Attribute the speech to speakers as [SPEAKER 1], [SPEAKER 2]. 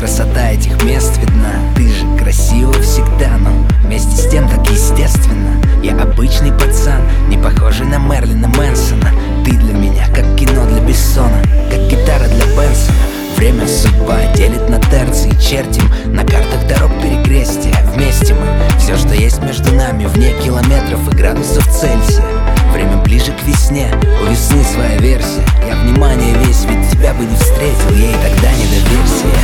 [SPEAKER 1] красота этих мест видна. Ты же красива всегда, но вместе с тем так естественно. Я обычный пацан, не похожий на Мерлина Мэнсона. Ты для меня как кино для Бессона, как гитара для Бенсона. Время судьба делит на терции, чертим на картах дорог перекрестия. Вместе мы, все, что есть между нами, вне километров и градусов Цельсия. Время ближе к весне, у весны своя версия. Я внимание весь, ведь тебя бы не встретил, ей тогда не до версии.